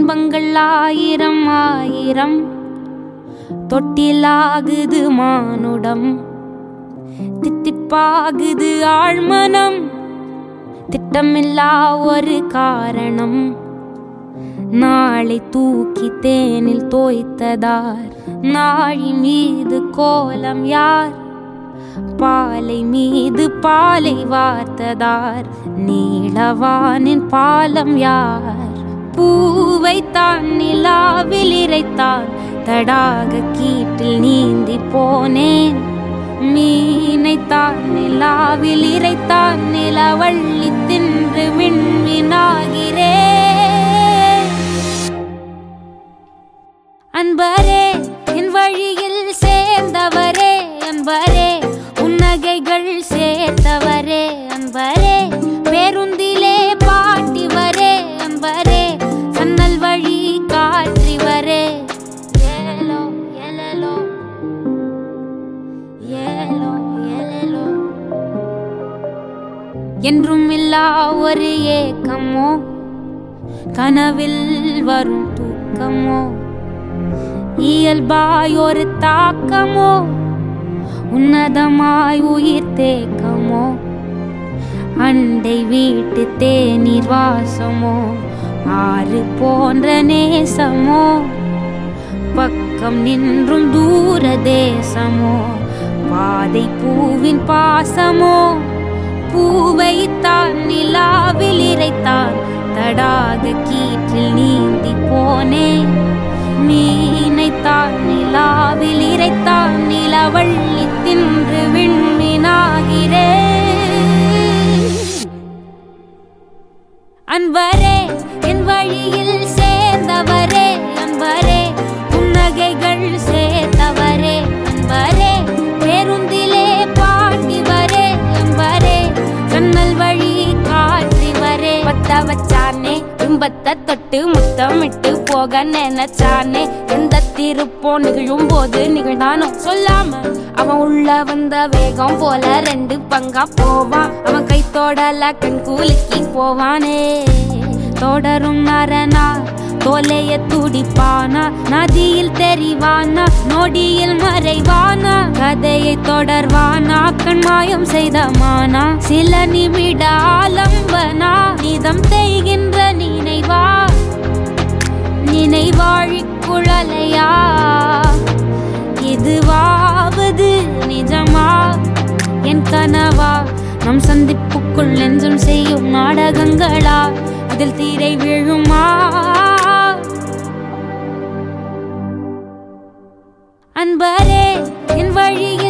இன்பங்கள் ஆயிரம் ஆயிரம் தொட்டிலாகுது மானுடம், தித்திப்பாகுது ஆழ்மனம், திட்டமில்லா ஒரு காரணம். நாளை தூக்கி தேனில் தோய்த்ததார், நாழி மீது கோலம் யார், பாலை மீது பாலை வார்த்ததார், நீளவானின் பாலம் யார். பூவைத்தான் நிலாவில் இறைத்தான், தடாக கீட்டில் நீந்தி போனேன். மீனைத்தான் நிலாவில் இறைத்தான், நிலவள்ளி தின்று விண்மீனாகிறேன். அன்பரே என் வழியில் சேர்ந்தவரே, அன்பரே உன்னகைகள் சேர்த்தவரே, அன்பரே பேருந்திலே பாட்டிவரே, அன்பரே சன்னல் வழி காற்றிவரே. ஏலோ ஏலோ ஏலோ ஏலோ என்றும் இல்லா ஒரு ஏக்கமோ, கனவில் வரும் தூக்கமோ, இயல்பாய் ஒரு தாக்கமோ, உன்னதமாய் உயிர் தேக்கமோ, அண்டை வீட்டு தேநீர் வாசமோ, ஆறு போன்ற நேசமோ, பக்கம் நின்றும் தூர தேசமோ, பாதை பூவின் பாசமோ. பூவைத்தான் நிலாவில் இறைத்தான், தடாக கீற்றில் நீந்தி போனேன். மீனைத்தான் நிலாவில் இறைத்தான், நிலவள்ளி தின்று விண்மீனாகிறேன். அன்பரே என் வழியில் சேர்ந்தவரே, அன்பரே புன்னகைகள் சேர்த்தவரே, அன்பரே பேருந்திலே பாட்டிவரே, அன்பரே சன்னல் வழி காற்றிவரே. பத்த வச்சானே இன்பத்தை தொட்டு முத்தமிட்டு போக நினைச்சானே, எந்த திருப்போ நிகழும் போது நிகழ்ந்தானோ சொல்லாம, அவன் உள்ள வந்த வேகம் போல ரெண்டு பங்கா போவான். அவன் கை தொடல கண் கூலுக்கி போவானே. தொடரும் நரனா தோலைய துடிப்பானா, நதியில் தெரிவானா நொடியில் மறைவானா, கதையை தொடர்வானா கண்மாயம் செய்தமானா, சில நிமிட ஆலம்பனா நிதம் செய்கின்ற நினைவா, நினைவாழி குழலையா, இதுவாவது நிஜமா என் கனவா, நம் சந்திப்புக்குள் நெஞ்சம் செய்யும் நாடகங்களா, இதில் தீரை விழுமா. அன்பரே என் வழியில்